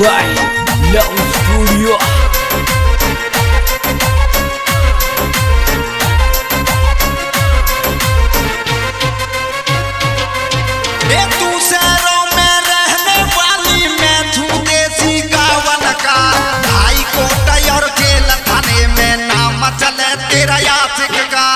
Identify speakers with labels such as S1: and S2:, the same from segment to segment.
S1: by Love Studio.
S2: तेरा यासिक का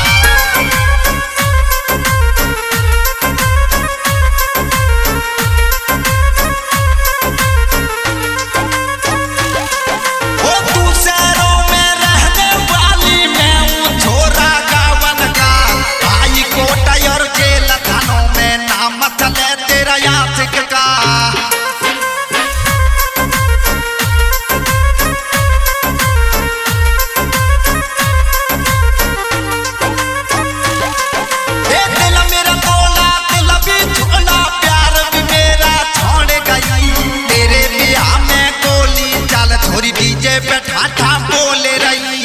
S2: वो तू शहरों में रहने वाली मैं हूँ छोरा गावन का हाई कोर्ट और जेल थानों में नाम चले तेरा यासिक का डीजे पे ठाठा बोले रही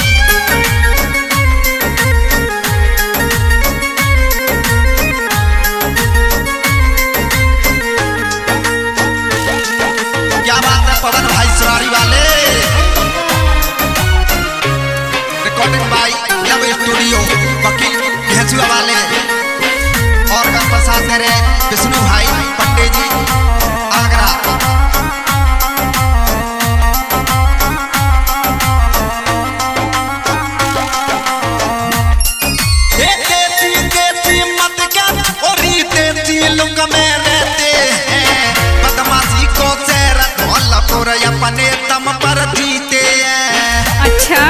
S2: क्या बात है पवन भाई सरारी वाले रिकॉर्डिंग बाय लव स्टूडियो वकील भेजुआ वाले और का प्रसाद करे विष्णु भाई पंडित जी आगरा में रहते हैं बदमाशी को सेरा ढोल पर अपने दम पर जीते हैं।
S3: अच्छा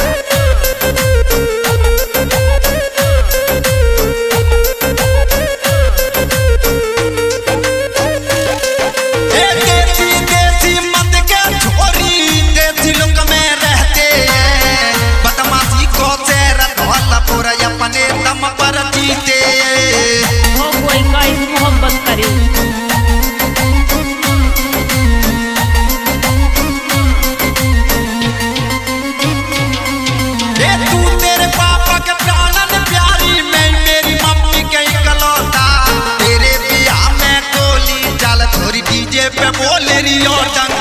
S2: देसी देसी मत के छोरी देसी लोग में रहते हैं बदमाशी को सेरा ढोल पर अपने दम पर जीते
S3: हो कोई काई मोहब्बत करे
S2: तू तेरे पापा के प्राणन प्यारी मैं मेरी मम्मी के इकलौता तेरे बियाह में गोली चल थोड़ी डीजे पे बोले रही और